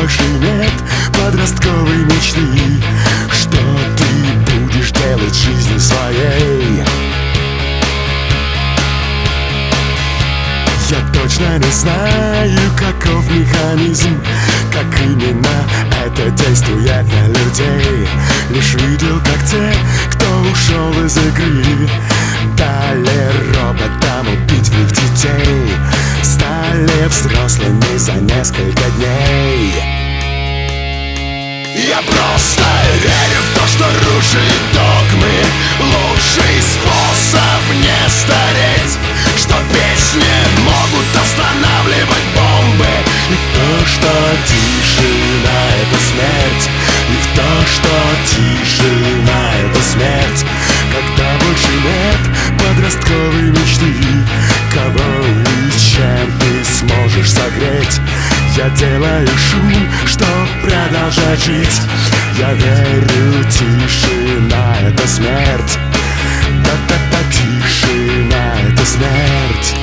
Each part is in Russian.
больше нет подростковой мечты, что ты будешь делать жизнью своей. Я точно не знаю, каков механизм, как именно это действует на людей. Лишь видел, как те, кто ушел из игры, дали роботам убить в них детей, стали взрослыми за несколько дней. Я просто верю в то, что рушит догмы лучший способ не стареть, что песни могут останавливать бомбы, и в то, что тишина — это смерть, и в то, что тишина — это смерть. Когда больше нет подростковой мечты, кого и чем ты сможешь согреть, я делаю шум, чтоб продолжать жить. Я верю, тишина — это смерть. Да-да-да, тишина — это смерть.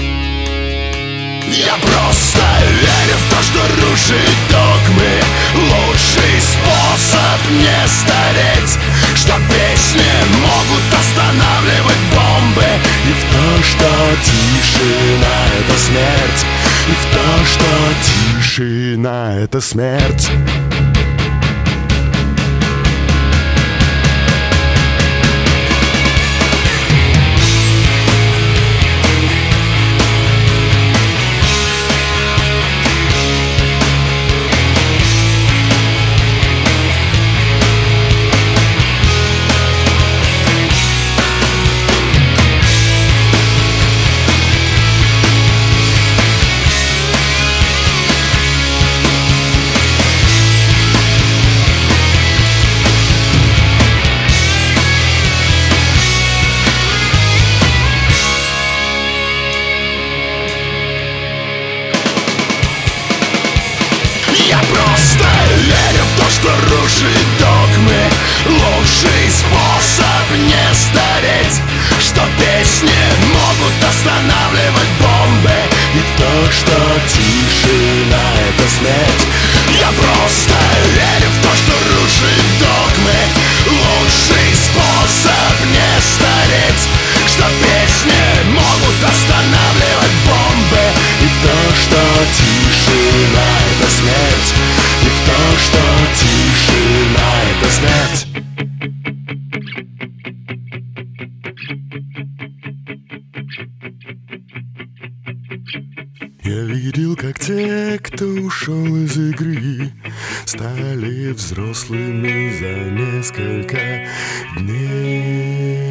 Я просто верю в то, что рушит догмы лучший способ не стареть, что песни могут останавливать бомбы, и в то, что тишина — это смерть, и в то, что тишина — это смерть. Я просто верю в то, что рушит догмы лучший способ не стареть, что песни могут останавливать бомбы, и в то, что тишина — это смерть. Я просто верю в то, что рушит догмы лучший способ не стареть, что песни могут останавливать бомбы, и в то, что тишина — это смерть, и в то, что тишина — это смерть. Я видел, как те, кто ушел из игры, стали взрослыми за несколько дней.